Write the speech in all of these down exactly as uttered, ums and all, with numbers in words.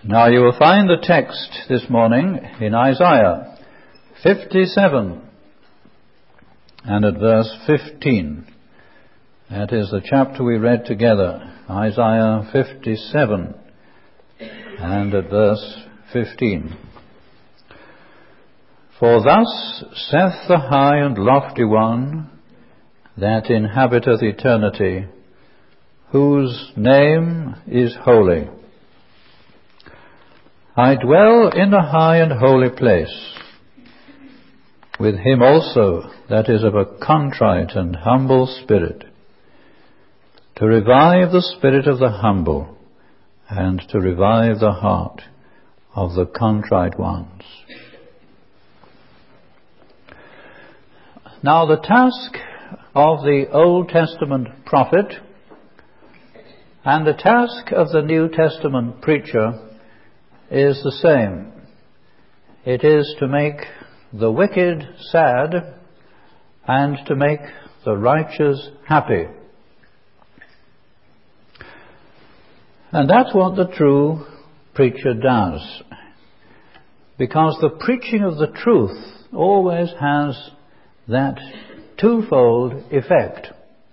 Now you will find the text this morning in Isaiah fifty-seven and at verse fifteen. That is the chapter we read together, Isaiah fifty-seven and at verse fifteen. For thus saith the high and lofty one that inhabiteth eternity, whose name is holy. I dwell in the high and holy place, with him also that is of a contrite and humble spirit, to revive the spirit of the humble, and to revive the heart of the contrite ones. Now the task of the Old Testament prophet and the task of the New Testament preacher is the same. It is to make the wicked sad and to make the righteous happy. And that's what the true preacher does, because the preaching of the truth always has that twofold effect.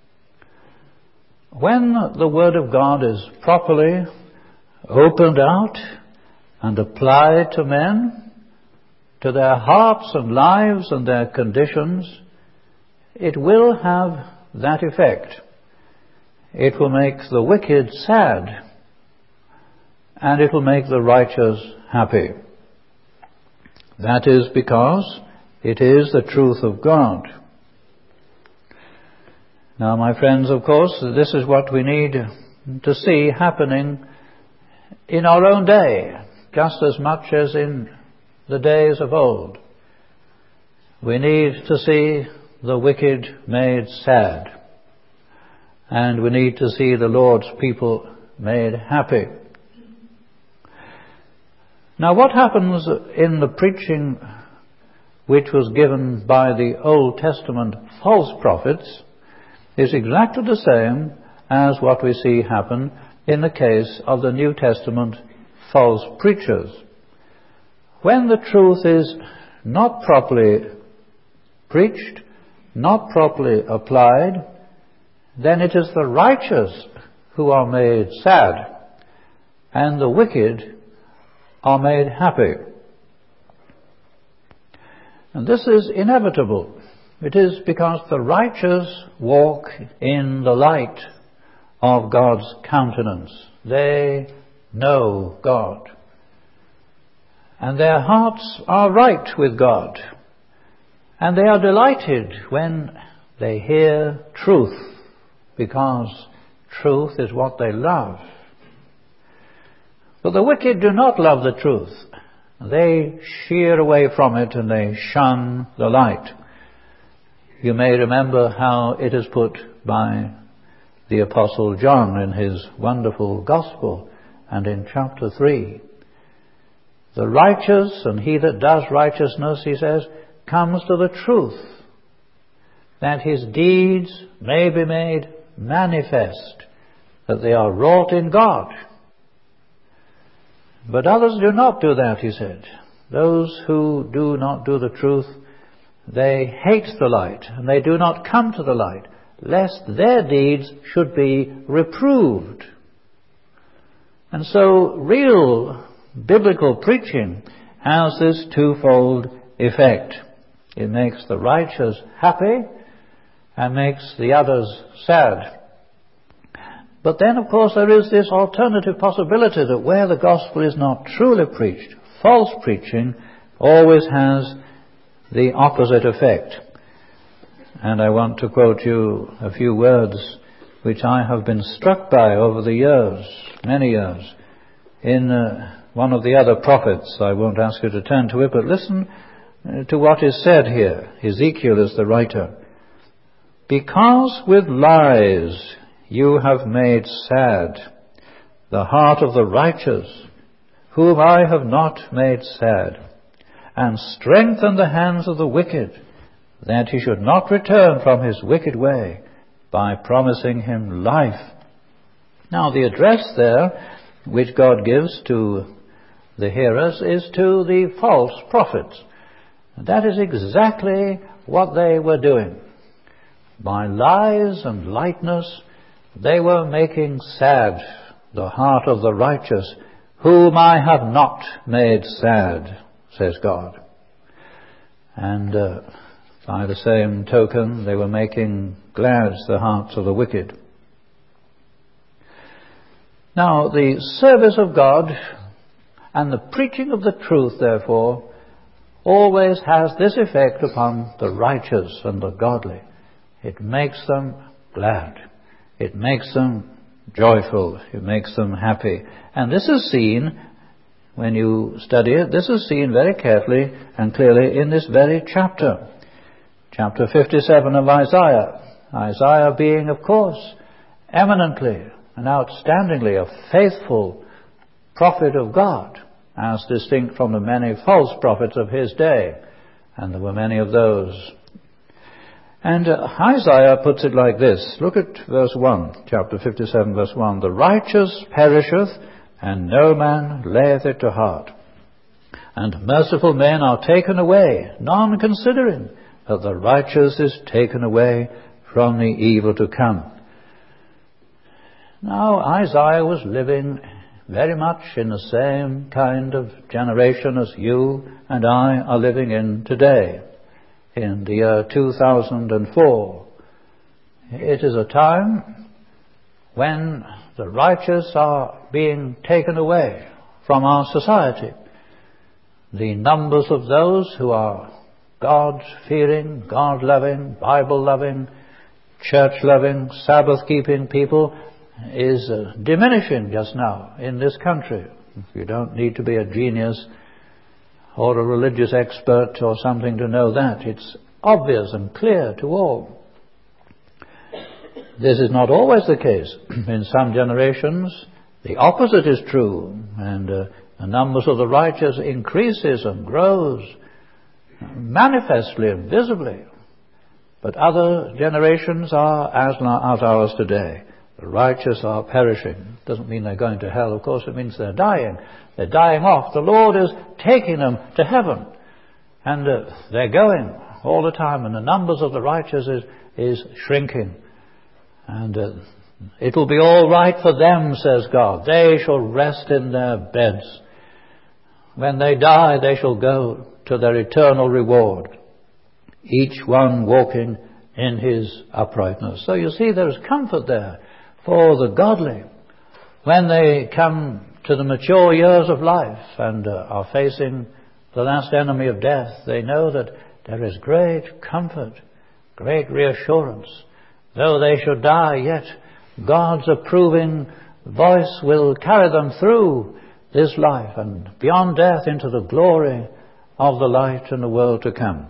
When the Word of God is properly opened out and applied to men, to their hearts and lives and their conditions, it will have that effect. It will make the wicked sad, and it will make the righteous happy. That is because it is the truth of God. Now, my friends, of course, this is what we need to see happening in our own day, just as much as in the days of old. We need to see the wicked made sad, and we need to see the Lord's people made happy. Now, what happens in the preaching which was given by the Old Testament false prophets is exactly the same as what we see happen in the case of the New Testament false preachers. When the truth is not properly preached, not properly applied, then it is the righteous who are made sad, and the wicked are made happy. And this is inevitable. It is because the righteous walk in the light of God's countenance. They know God, and their hearts are right with God, and they are delighted when they hear truth, because truth is what they love. But the wicked do not love the truth. They sheer away from it and they shun the light. You may remember how it is put by the Apostle John in his wonderful Gospel and in chapter three. The righteous, and he that does righteousness, he says, comes to the truth, that his deeds may be made manifest, that they are wrought in God. But others do not do that, he said. Those who do not do the truth, they hate the light, and they do not come to the light, lest their deeds should be reproved. And so real biblical preaching has this twofold effect. It makes the righteous happy and makes the others sad. But then, of course, there is this alternative possibility that where the gospel is not truly preached, false preaching always has the opposite effect. And I want to quote you a few words which I have been struck by over the years, many years, in uh, one of the other prophets. I won't ask you to turn to it, but listen uh, to what is said here. Ezekiel is the writer. Because with lies you have made sad the heart of the righteous, whom I have not made sad, and strengthened the hands of the wicked, that he should not return from his wicked way, by promising him life. Now the address there, which God gives to the hearers is to the false prophets. And that is exactly what they were doing. By lies and lightness, they were making sad the heart of the righteous, whom I have not made sad, says God. And uh, by the same token, they were making glad the hearts of the wicked. Now, the service of God and the preaching of the truth, therefore, always has this effect upon the righteous and the godly. It makes them glad. It makes them joyful. It makes them happy. And this is seen, when you study it, this is seen very carefully and clearly in this very chapter. Chapter fifty-seven of Isaiah. Isaiah being, of course, eminently and outstandingly a faithful prophet of God, as distinct from the many false prophets of his day. And there were many of those. And uh, Isaiah puts it like this. Look at verse one, chapter fifty-seven, verse one. The righteous perisheth, and no man layeth it to heart. And merciful men are taken away, none considering that the righteous is taken away from the evil to come. Now, Isaiah was living very much in the same kind of generation as you and I are living in today, in the year two thousand four. It is a time when the righteous are being taken away from our society. The numbers of those who are God-fearing, God-loving, Bible-loving, church-loving, Sabbath-keeping people is uh, diminishing just now in this country. You don't need to be a genius or a religious expert or something to know that. It's obvious and clear to all. This is not always the case. In some generations, the opposite is true, and uh, the numbers of the righteous increases and grows manifestly and visibly. But other generations are as, as ours today. The righteous are perishing. Doesn't mean they're going to hell, of course. It means they're dying. They're dying off. The Lord is taking them to heaven. And uh, they're going all the time. And the numbers of the righteous is, is shrinking. And uh, it will be all right for them, says God. They shall rest in their beds. When they die, they shall go to their eternal reward, each one walking in his uprightness. So you see, there is comfort there for the godly when they come to the mature years of life and uh, are facing the last enemy of death. They know that there is great comfort, great reassurance. Though they should die, yet God's approving voice will carry them through this life and beyond death into the glory of the light and the world to come.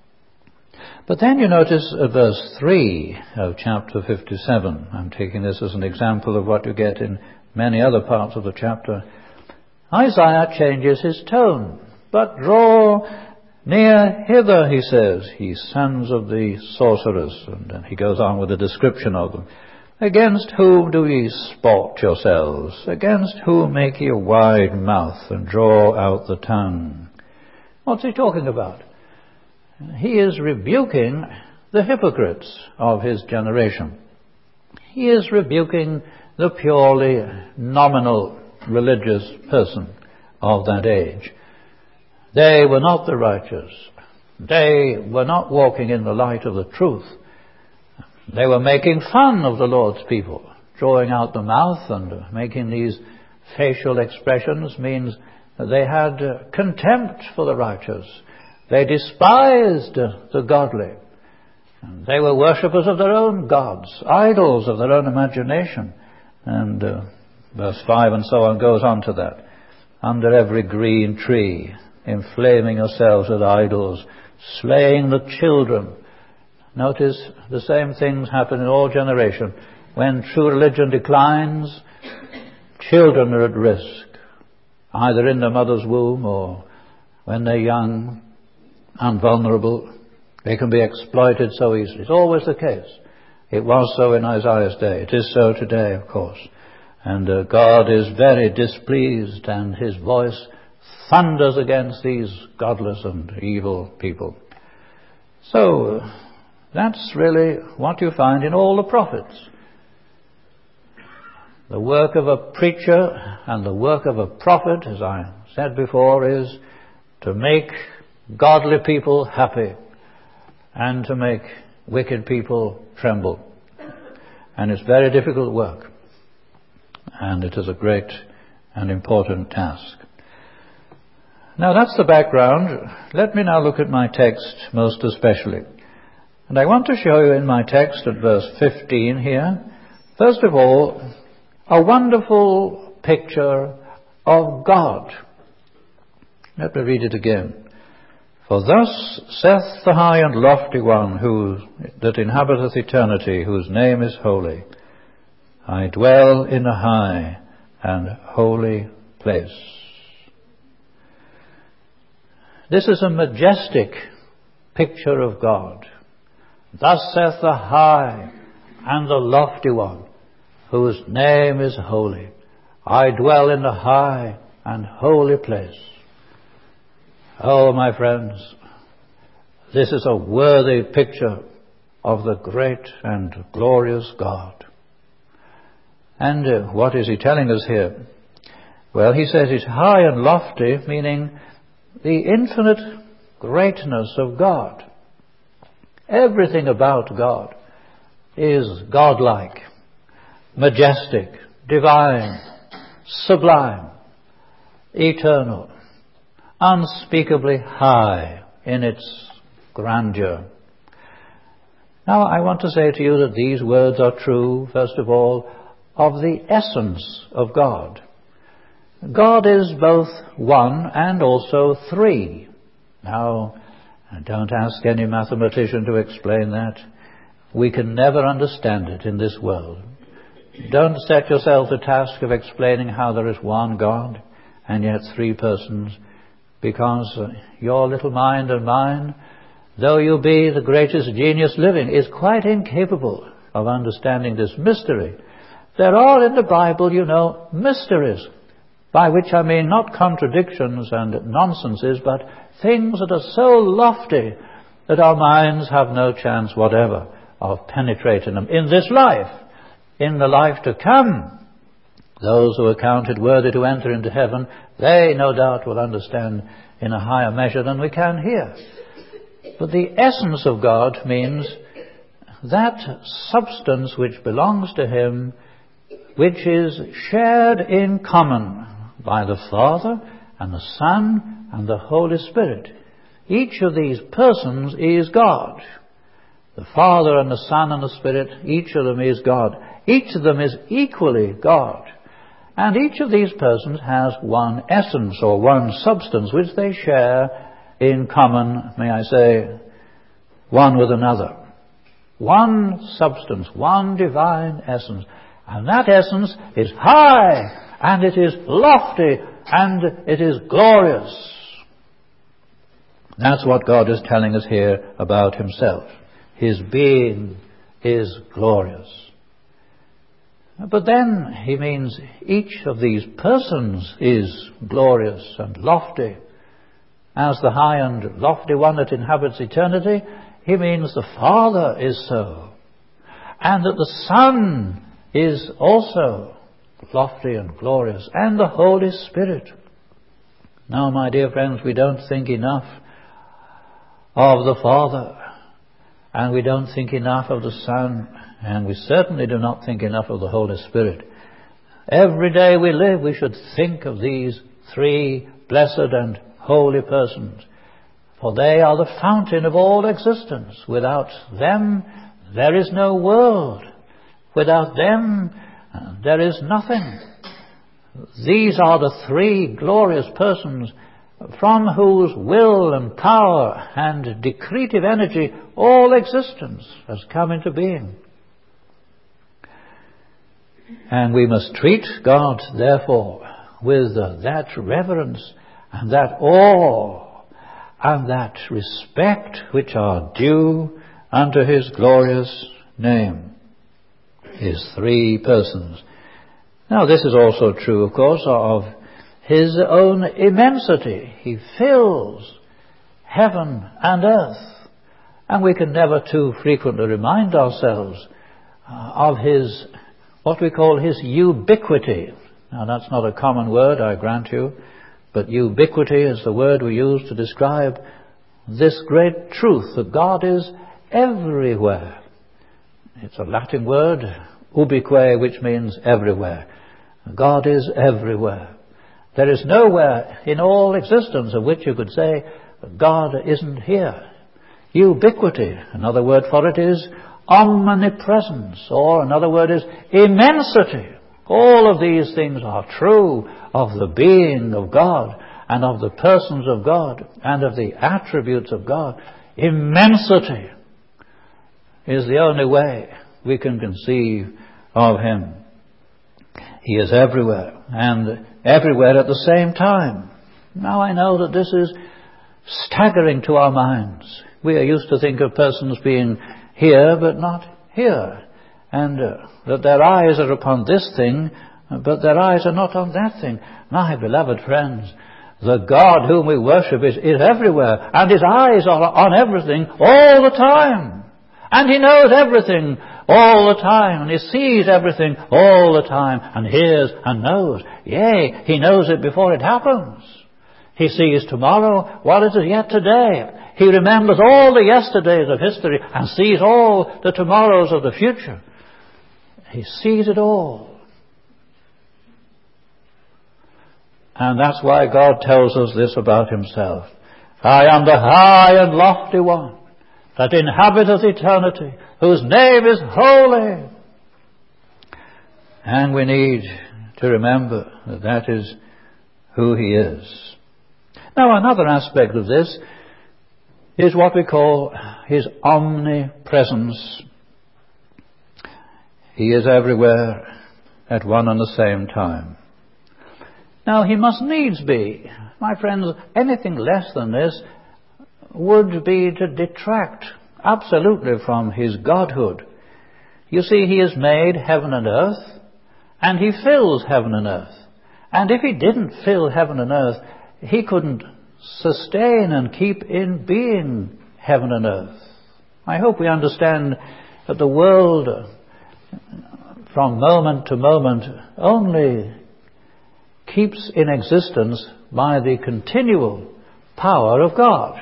But then you notice uh, verse three of chapter fifty-seven. I'm taking this as an example of what you get in many other parts of the chapter. Isaiah changes his tone. But draw near hither, he says, ye sons of the sorcerers. And then he goes on with a description of them. Against whom do ye sport yourselves? Against whom make ye a wide mouth and draw out the tongue? What's he talking about? He is rebuking the hypocrites of his generation. He is rebuking the purely nominal religious person of that age. They were not the righteous. They were not walking in the light of the truth. They were making fun of the Lord's people. Drawing out the mouth and making these facial expressions means that they had contempt for the righteous. They despised the godly. They were worshippers of their own gods, idols of their own imagination. And uh, verse five and so on goes on to that. Under every green tree, inflaming yourselves with idols, slaying the children. Notice the same things happen in all generations. When true religion declines, children are at risk, either in their mother's womb or when they're young and vulnerable. They can be exploited so easily. It's always the case. It was so in Isaiah's day. It is so today, of course. And uh, God is very displeased, and his voice thunders against these godless and evil people. So that's really what you find in all the prophets. The work of a preacher and the work of a prophet, as I said before, is to make godly people happy and to make wicked people tremble. And it's very difficult work. And it is a great and important task. Now that's the background. Let me now look at my text most especially. And I want to show you in my text at verse fifteen here, first of all, a wonderful picture of God. Let me read it again. For thus saith the high and lofty one who that inhabiteth eternity, whose name is holy. I dwell in a high and holy place. This is a majestic picture of God. Thus saith the high and the lofty one, whose name is holy. I dwell in the high and holy place. Oh, my friends, this is a worthy picture of the great and glorious God. And uh, what is he telling us here? Well, he says it's high and lofty, meaning the infinite greatness of God. Everything about God is godlike, majestic, divine, sublime, eternal, unspeakably high in its grandeur. Now I want to say to you that these words are true, first of all, of the essence of God. God is both one and also three. Now, don't ask any mathematician to explain that. We can never understand it in this world. Don't set yourself the task of explaining how there is one God and yet three persons, because your little mind and mine, though you be the greatest genius living, is quite incapable of understanding this mystery. There are in the Bible, you know, mysteries, by which I mean not contradictions and nonsenses, but things that are so lofty that our minds have no chance whatever of penetrating them in this life. In the life to come, those who are counted worthy to enter into heaven, they no doubt will understand in a higher measure than we can here. But the essence of God means that substance which belongs to Him, which is shared in common by the Father and the Son and the Holy Spirit. Each of these persons is God. The Father and the Son and the Spirit, each of them is God. Each of them is equally God. And each of these persons has one essence or one substance which they share in common, may I say, one with another. One substance, one divine essence. And that essence is high, and it is lofty, and it is glorious. That's what God is telling us here about Himself. His being is glorious. But then He means each of these persons is glorious and lofty. As the high and lofty one that inhabits eternity, He means the Father is so. And that the Son is also lofty and glorious. And the Holy Spirit. Now, my dear friends, we don't think enough of the Father. And we don't think enough of the Son. And we certainly do not think enough of the Holy Spirit. Every day we live, we should think of these three blessed and holy persons. For they are the fountain of all existence. Without them, there is no world. Without them, there is nothing. These are the three glorious persons from whose will and power and decretive energy all existence has come into being. And we must treat God, therefore, with uh, that reverence and that awe and that respect which are due unto His glorious name. His three persons. Now, this is also true, of course, of His own immensity. He fills heaven and earth. And we can never too frequently remind ourselves uh, of His, what we call His ubiquity. Now that's not a common word, I grant you, but ubiquity is the word we use to describe this great truth that God is everywhere. It's a Latin word, ubique, which means everywhere. God is everywhere. There is nowhere in all existence of which you could say God isn't here. Ubiquity, another word for it is omnipresence, or another word is immensity. All of these things are true of the being of God and of the persons of God and of the attributes of God. Immensity is the only way we can conceive of Him. He is everywhere and everywhere at the same time. Now I know that this is staggering to our minds. We are used to think of persons being here but not here, and uh, that their eyes are upon this thing but their eyes are not on that thing. My beloved friends, the God whom we worship is, is everywhere, and His eyes are on everything all the time, and He knows everything all the time, and He sees everything all the time, and hears and knows. Yea, He knows it before it happens. He sees tomorrow while it is yet today. He remembers all the yesterdays of history and sees all the tomorrows of the future. He sees it all. And that's why God tells us this about Himself. I am the high and lofty one that inhabiteth eternity, whose name is holy. And we need to remember that that is who He is. Now another aspect of this is what we call His omnipresence. He is everywhere at one and the same time. Now He must needs be, my friends, anything less than this would be to detract absolutely from His Godhood. You see, He has made heaven and earth, and He fills heaven and earth. And if He didn't fill heaven and earth, He couldn't sustain and keep in being heaven and earth. I hope we understand that the world from moment to moment only keeps in existence by the continual power of God.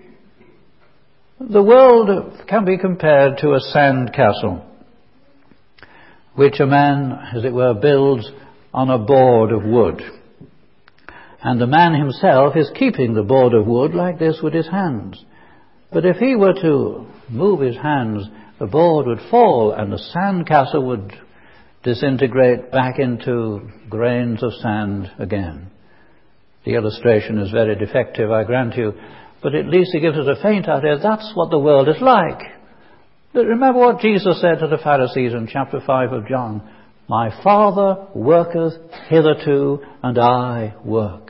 The world can be compared to a sand castle, which a man, as it were, builds on a board of wood. And the man himself is keeping the board of wood like this with his hands. But if he were to move his hands, the board would fall and the sand castle would disintegrate back into grains of sand again. The illustration is very defective, I grant you, but at least it gives us a faint idea. That's what the world is like. But remember what Jesus said to the Pharisees in chapter five of John. My Father worketh hitherto, and I work.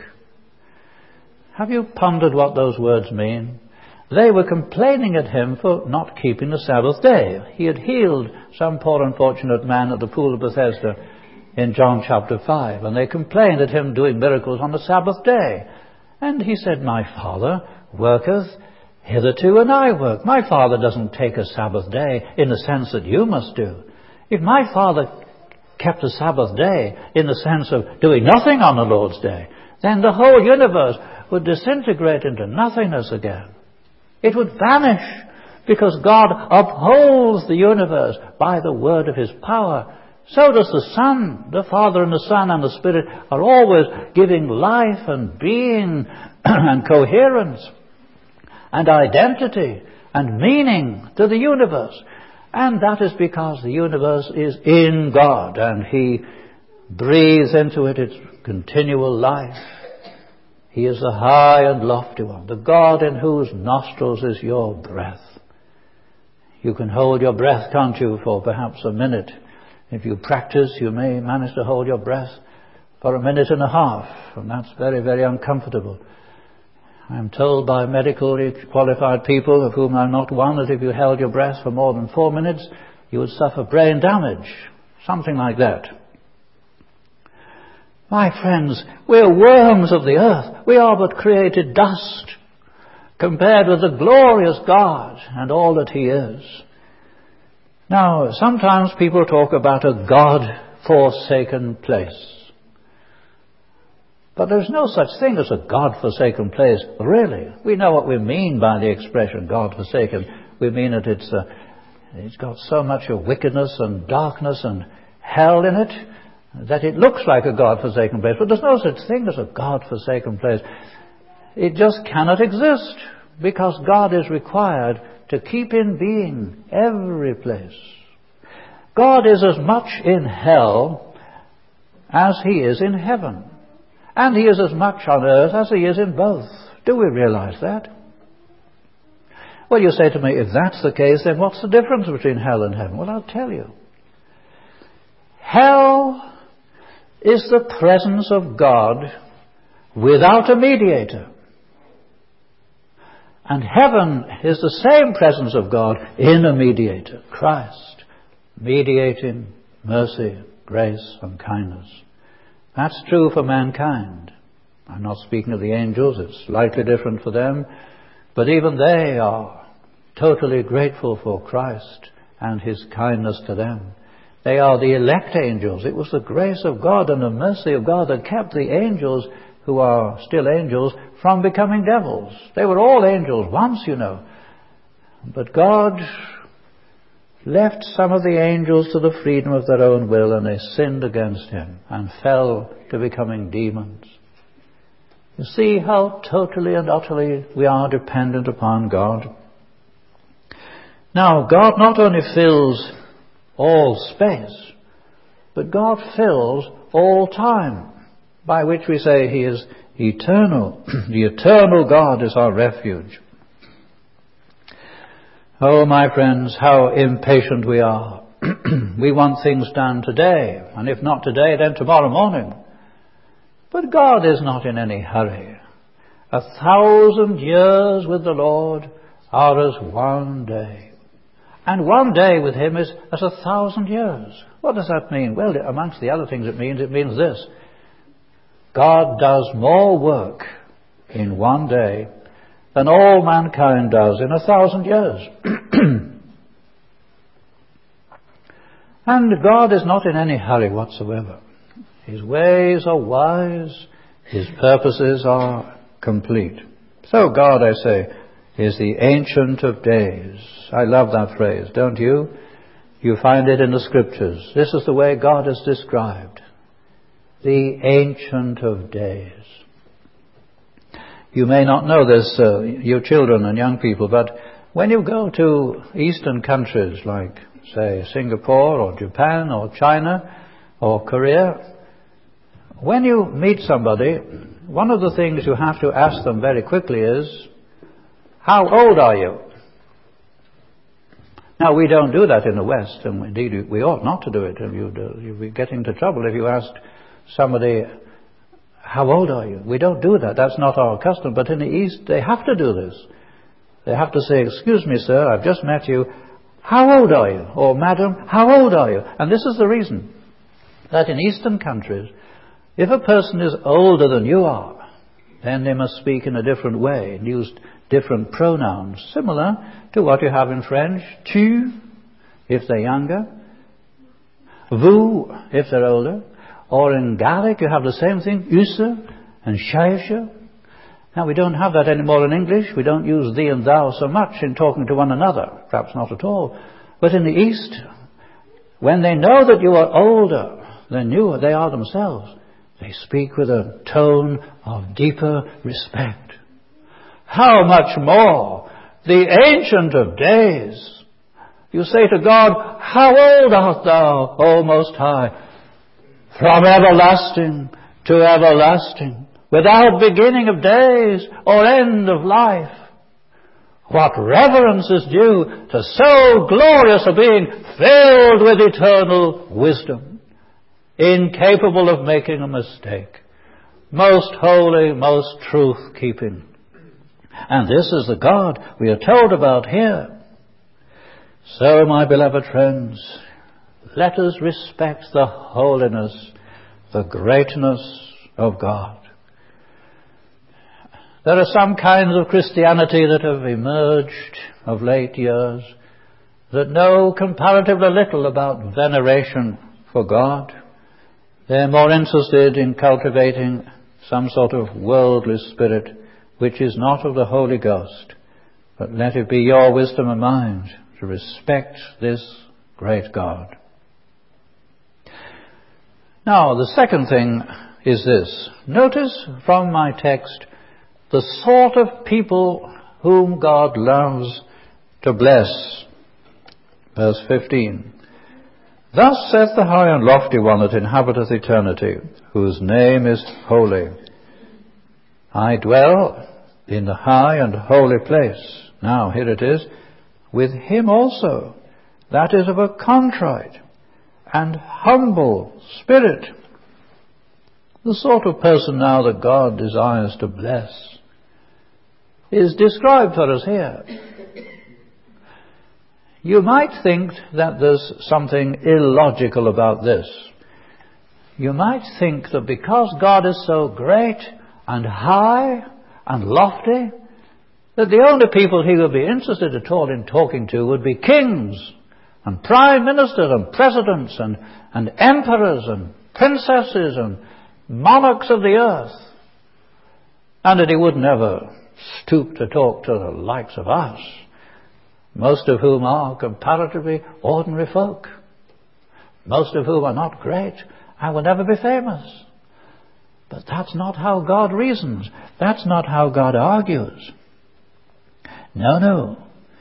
Have you pondered what those words mean? They were complaining at Him for not keeping the Sabbath day. He had healed some poor unfortunate man at the pool of Bethesda in John chapter five, and they complained at Him doing miracles on the Sabbath day. And He said, my Father worketh hitherto, and I work. My Father doesn't take a Sabbath day in the sense that you must do. If my Father kept a Sabbath day in the sense of doing nothing on the Lord's day, then the whole universe would disintegrate into nothingness again. It would vanish, because God upholds the universe by the word of His power. So does the Son. The Father and the Son and the Spirit are always giving life and being and coherence and identity and meaning to the universe. And that is because the universe is in God, and He breathes into it its continual life. He is the high and lofty one, the God in whose nostrils is your breath. You can hold your breath, can't you, for perhaps a minute. If you practice, you may manage to hold your breath for a minute and a half, and that's very, very uncomfortable. I'm told by medically qualified people, of whom I'm not one, that if you held your breath for more than four minutes, you would suffer brain damage, something like that. My friends, we're worms of the earth. We are but created dust compared with the glorious God and all that He is. Now, sometimes people talk about a God-forsaken place. But there's no such thing as a God-forsaken place, really. We know what we mean by the expression God-forsaken. We mean that it's, uh, it's got so much of wickedness and darkness and hell in it that it looks like a God-forsaken place. But there's no such thing as a God-forsaken place. It just cannot exist because God is required to keep in being every place. God is as much in hell as He is in heaven. And He is as much on earth as He is in both. Do we realize that? Well, you say to me, if that's the case, then what's the difference between hell and heaven? Well, I'll tell you. Hell is the presence of God without a mediator. And heaven is the same presence of God in a mediator, Christ, mediating mercy, grace, and kindness. That's true for mankind. I'm not speaking of the angels, it's slightly different for them, but even they are totally grateful for Christ and His kindness to them. They are the elect angels. It was the grace of God and the mercy of God that kept the angels, who are still angels, from becoming devils. They were all angels once, you know. But God left some of the angels to the freedom of their own will, and they sinned against Him and fell to becoming demons. You see how totally and utterly we are dependent upon God. Now, God not only fills all space, but God fills all time, by which we say He is eternal. The eternal God is our refuge. Oh, my friends, how impatient we are. We want things done today, and if not today, then tomorrow morning. But God is not in any hurry. A thousand years with the Lord are as one day. And one day with Him is as a thousand years. What does that mean? Well, amongst the other things it means, it means this. God does more work in one day than all mankind does in a thousand years. And God is not in any hurry whatsoever. His ways are wise. His purposes are complete. So God, I say, is the Ancient of Days. I love that phrase, don't you? You find it in the Scriptures. This is the way God is described. The Ancient of Days. You may not know this, uh, you children and young people, but when you go to Eastern countries like, say, Singapore or Japan or China or Korea, when you meet somebody, one of the things you have to ask them very quickly is, how old are you? Now, we don't do that in the West, and indeed we ought not to do it. You'd, uh, you'd be getting into trouble if you asked somebody, how old are you? We don't do that. That's not our custom. But in the East, they have to do this. They have to say, excuse me, sir, I've just met you. How old are you? Or, madam, how old are you? And this is the reason that in Eastern countries, if a person is older than you are, then they must speak in a different way and use different pronouns, similar to what you have in French. Tu, if they're younger. Vous, if they're older. Or in Gaelic, you have the same thing, use and shaisha. Now, we don't have that anymore in English. We don't use thee and thou so much in talking to one another. Perhaps not at all. But in the East, when they know that you are older than you, they are themselves, they speak with a tone of deeper respect. How much more the Ancient of Days. You say to God, how old art thou, O Most High? From everlasting to everlasting, without beginning of days or end of life. What reverence is due to so glorious a being, filled with eternal wisdom, incapable of making a mistake, most holy, most truth-keeping. And this is the God we are told about here. So, my beloved friends, let us respect the holiness, the greatness of God. There are some kinds of Christianity that have emerged of late years that know comparatively little about veneration for God. They're more interested in cultivating some sort of worldly spirit which is not of the Holy Ghost. But let it be your wisdom and mine to respect this great God. Now, the second thing is this. Notice from my text the sort of people whom God loves to bless. Verse fifteen. Thus saith the high and lofty one that inhabiteth eternity, whose name is holy. I dwell in the high and holy place. Now, here it is. With him also, that is of a contrite and humble spirit. The sort of person now that God desires to bless is described for us here. You might think that there's something illogical about this. You might think that because God is so great and high and lofty, that the only people he would be interested at all in talking to would be kings and prime ministers and presidents and, and emperors and princesses and monarchs of the earth, and that he would never stoop to talk to the likes of us, most of whom are comparatively ordinary folk, most of whom are not great and will never be famous. But that's not how God reasons. That's not how God argues. No, no.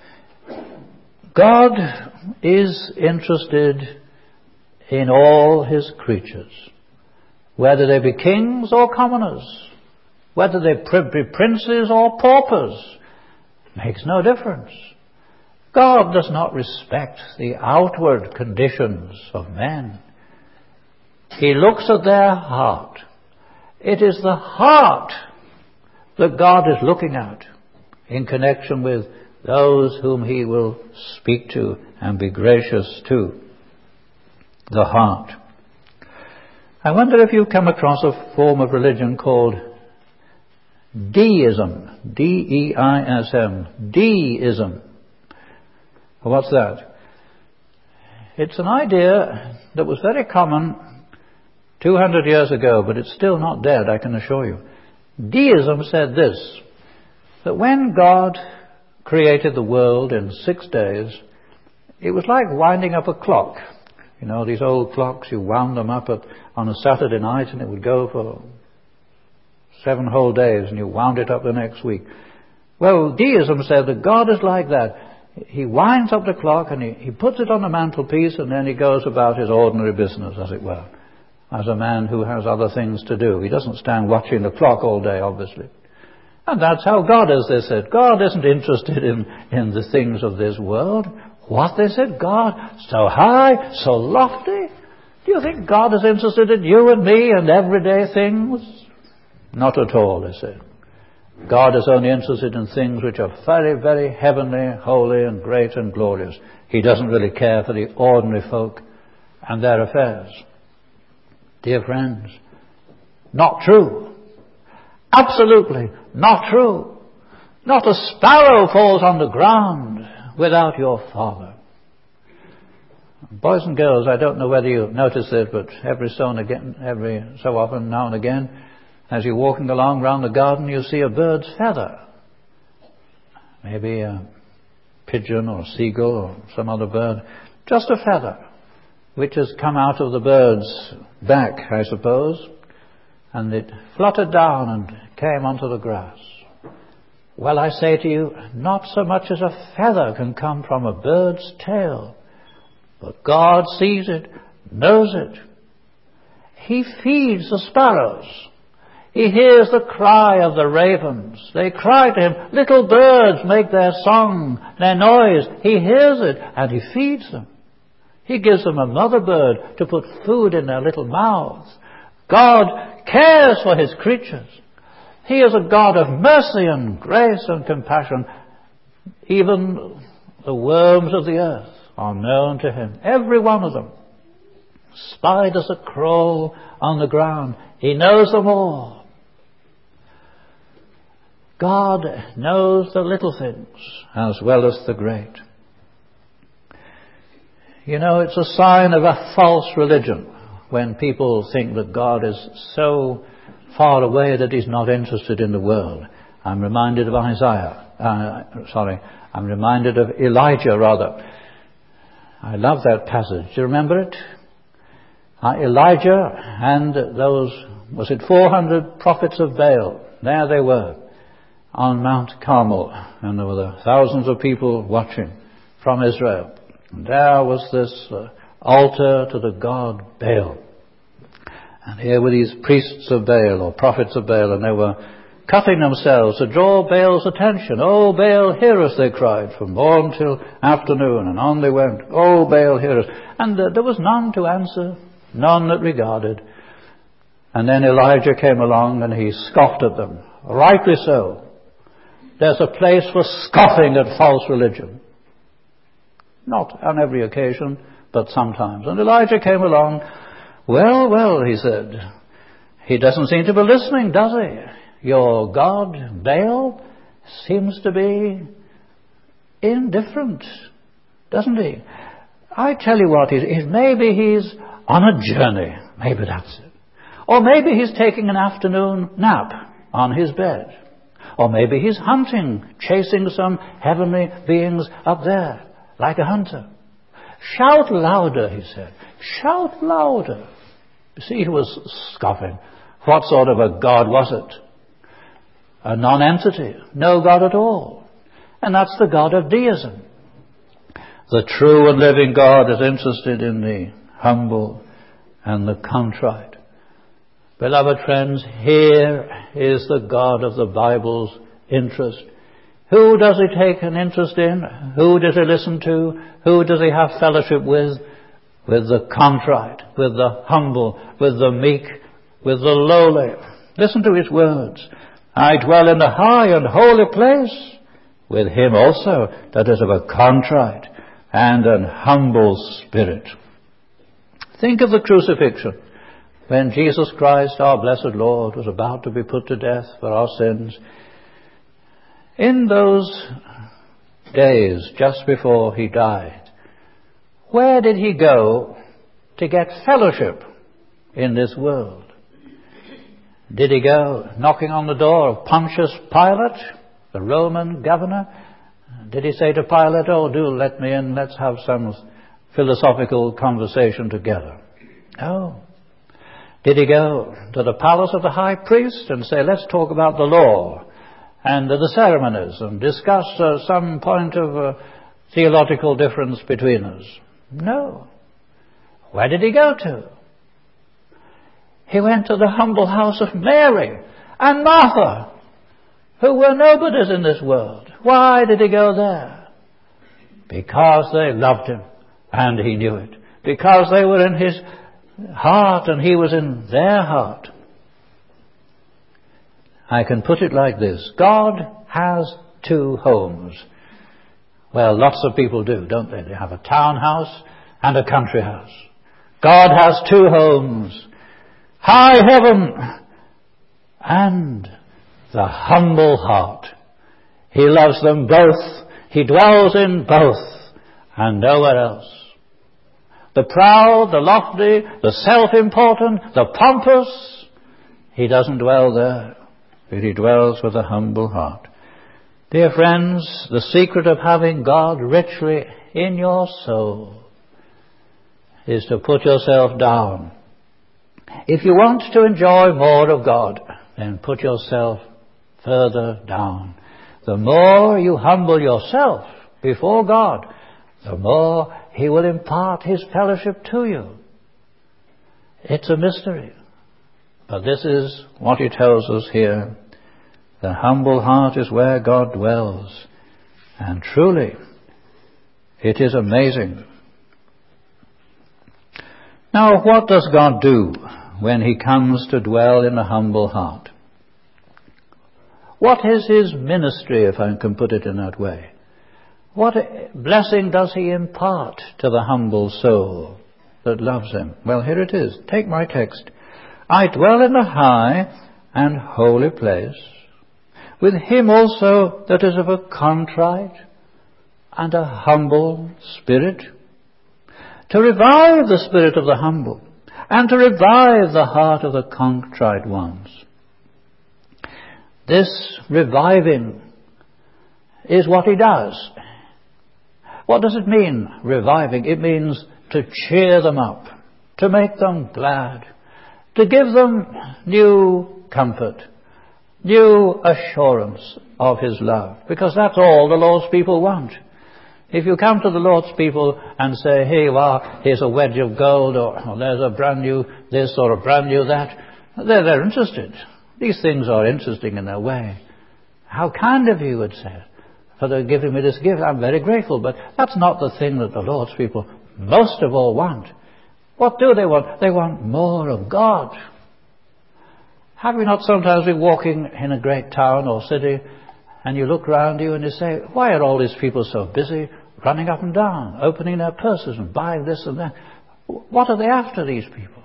God is interested in all his creatures, whether they be kings or commoners, whether they be princes or paupers, makes no difference. God does not respect the outward conditions of men. He looks at their heart. It is the heart that God is looking at in connection with those whom he will speak to and be gracious to. The heart. I wonder if you've come across a form of religion called deism. D E I S M. Deism. What's that? It's an idea that was very common two hundred years ago, but it's still not dead, I can assure you. Deism said this, that when God created the world in six days, it was like winding up a clock. You know, these old clocks, you wound them up at, on a Saturday night and it would go for seven whole days and you wound it up the next week. Well, deism said that God is like that. He winds up the clock and he, he puts it on the mantelpiece and then he goes about his ordinary business, as it were, as a man who has other things to do. He doesn't stand watching the clock all day, obviously. And that's how God is, they said. God isn't interested in, in the things of this world. What, they said? God, so high, so lofty? Do you think God is interested in you and me and everyday things? Not at all, they said. God is only interested in things which are very, very heavenly, holy and great and glorious. He doesn't really care for the ordinary folk and their affairs. Dear friends, not true. Absolutely not true. Not a sparrow falls on the ground without your Father. Boys and girls, I don't know whether you've noticed it, but every so and again, every so often, now and again, as you're walking along round the garden, you see a bird's feather. Maybe a pigeon or a seagull or some other bird. Just a feather, which has come out of the bird's back, I suppose, and it fluttered down and came onto the grass. Well, I say to you, not so much as a feather can come from a bird's tail. But God sees it, knows it. He feeds the sparrows. He hears the cry of the ravens. They cry to him. Little birds make their song, their noise. He hears it and he feeds them. He gives them a mother bird to put food in their little mouths. God cares for his creatures. He is a God of mercy and grace and compassion. Even the worms of the earth are known to him. Every one of them. spiders that crawl on the ground. He knows them all. God knows the little things as well as the great. You know, it's a sign of a false religion when people think that God is so far away that he's not interested in the world. I'm reminded of Isaiah. Uh, sorry, I'm reminded of Elijah, rather. I love that passage. Do you remember it? Uh, Elijah and those, was it four hundred prophets of Baal? There they were on Mount Carmel, and there were the thousands of people watching from Israel. And there was this uh, altar to the god Baal. And here were these priests of Baal, or prophets of Baal, and they were cutting themselves to draw Baal's attention. "Oh, Baal, hear us," they cried, from morn till afternoon, and on they went. "Oh, Baal, hear us." And uh, there was none to answer, none that regarded. And then Elijah came along and he scoffed at them. Rightly so. There's a place for scoffing at false religion. Not on every occasion, but sometimes. And Elijah came along. "Well, well," he said, "he doesn't seem to be listening, does he? Your god, Baal, seems to be indifferent, doesn't he? I tell you what, he's, he's, maybe he's on a journey. Maybe that's it. Or maybe he's taking an afternoon nap on his bed. Or maybe he's hunting, chasing some heavenly beings up there, like a hunter. Shout louder," he said. "Shout louder." You see, he was scoffing. What sort of a God was it? A non-entity, no God at all. And that's the God of deism. The true and living God is interested in the humble and the contrite. Beloved friends, here is the God of the Bible's interest. Who does he take an interest in? Who does he listen to? Who does he have fellowship with? With the contrite, with the humble, with the meek, with the lowly. Listen to his words. "I dwell in the high and holy place with him also that is of a contrite and an humble spirit." Think of the crucifixion. When Jesus Christ, our blessed Lord, was about to be put to death for our sins, in those days just before he died, where did he go to get fellowship in this world? Did he go knocking on the door of Pontius Pilate, the Roman governor? Did he say to Pilate, "Oh, do let me in, let's have some philosophical conversation together"? No. Did he go to the palace of the high priest and say, "Let's talk about the law and uh, the ceremonies and discuss uh, some point of uh, theological difference between us"? No. Where did he go to? He went to the humble house of Mary and Martha, who were nobodies in this world. Why did he go there? Because they loved him, and he knew it. Because they were in his heart, and he was in their heart. I can put it like this. God has two homes. Well, lots of people do, don't they? They have a townhouse and a country house. God has two homes. High heaven and the humble heart. He loves them both. He dwells in both and nowhere else. The proud, the lofty, the self-important, the pompous, he doesn't dwell there, but he dwells with a humble heart. Dear friends, the secret of having God richly in your soul is to put yourself down. If you want to enjoy more of God, then put yourself further down. The more you humble yourself before God, the more he will impart his fellowship to you. It's a mystery. But this is what he tells us here. The humble heart is where God dwells. And truly, it is amazing. Now, what does God do when he comes to dwell in a humble heart? What is his ministry, if I can put it in that way? What blessing does he impart to the humble soul? that loves him. Well, here it is. Take my text. I dwell in the high and holy place, with him also that is of a contrite and a humble spirit, to revive the spirit of the humble, and to revive the heart of the contrite ones. This reviving is what he does. What does it mean, reviving? It means to cheer them up, to make them glad, to give them new comfort, new assurance of his love, because that's all the Lord's people want. If you come to the Lord's people and say, hey, well, here's a wedge of gold, or, or there's a brand new this or a brand new that, they're, they're interested. These things are interesting in their way. How kind of you, would say, for they're giving me this gift. I'm very grateful, but that's not the thing that the Lord's people most of all want. What do they want? They want more of God. Have we not sometimes been walking in a great town or city, and you look round you and you say, why are all these people so busy running up and down, opening their purses and buying this and that? What are they after, these people?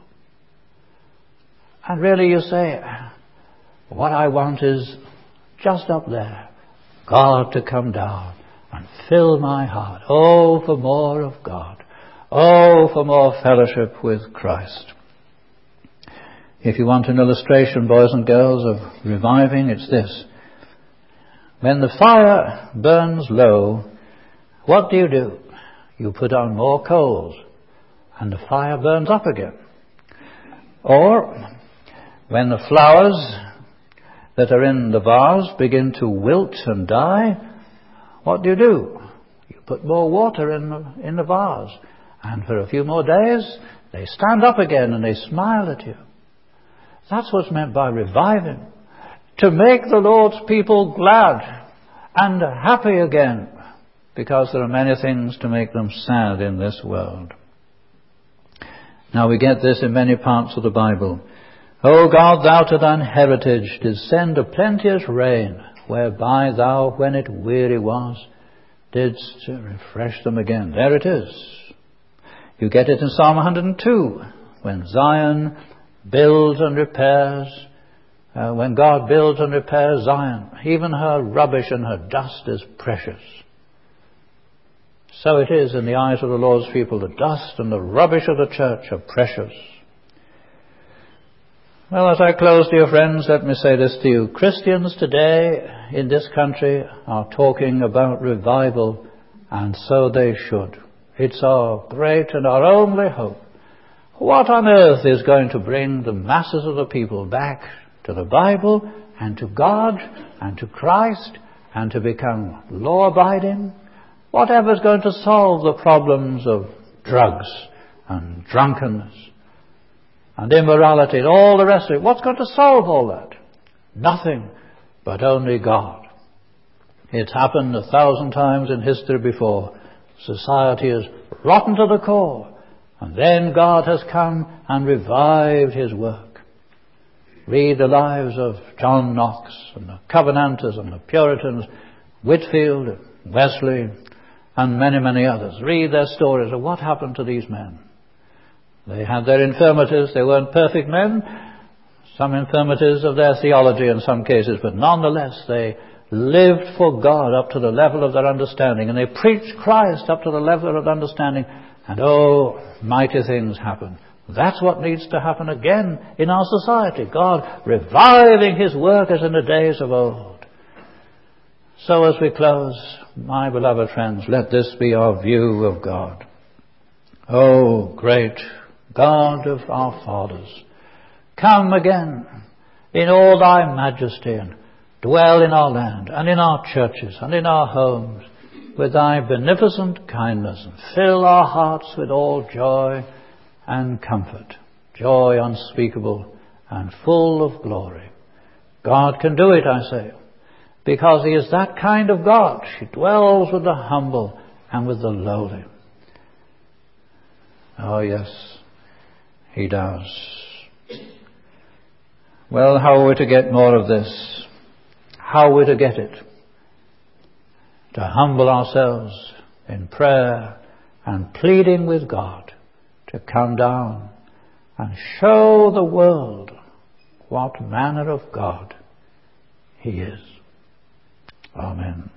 And really you say, what I want is just up there, God to come down and fill my heart. Oh, for more of God. Oh, for more fellowship with Christ. If you want an illustration, boys and girls, of reviving, it's this. When the fire burns low, what do you do? You put on more coals, and the fire burns up again. Or, when the flowers that are in the vase begin to wilt and die, what do you do? You put more water in the, in the vase, and for a few more days, they stand up again and they smile at you. That's what's meant by reviving. To make the Lord's people glad and happy again, because there are many things to make them sad in this world. Now we get this in many parts of the Bible. O God, thou to thine heritage didst send a plenteous rain, whereby thou, when it weary was, didst refresh them again. There it is. You get it in Psalm one hundred two, when Zion builds and repairs, uh, when God builds and repairs Zion, even her rubbish and her dust is precious. So it is in the eyes of the Lord's people. The dust and the rubbish of the church are precious. Well, as I close, dear friends, let me say this to you. Christians today in this country are talking about revival, and so they should. It's our great and our only hope. What on earth is going to bring the masses of the people back to the Bible and to God and to Christ and to become law-abiding? Whatever is going to solve the problems of drugs and drunkenness and immorality and all the rest of it? What's going to solve all that? Nothing, but only God. It's happened a thousand times in history before. Society is rotten to the core. And then God has come and revived his work. Read the lives of John Knox and the Covenanters and the Puritans, Whitfield, Wesley, and many, many others. Read their stories of what happened to these men. They had their infirmities. They weren't perfect men. Some infirmities of their theology in some cases, but nonetheless they lived for God up to the level of their understanding, and they preached Christ up to the level of understanding. And oh, mighty things happen. That's what needs to happen again in our society. God reviving his work as in the days of old. So as we close, my beloved friends, let this be our view of God. Oh, great God of our fathers, come again in all thy majesty and dwell in our land and in our churches and in our homes with thy beneficent kindness, and fill our hearts with all joy and comfort, joy unspeakable and full of glory. God can do it, I say, because he is that kind of God. He dwells with the humble and with the lowly. Oh yes, he does. Well, how are we to get more of this? How are we to get it? To humble ourselves in prayer and pleading with God to come down and show the world what manner of God He is. Amen.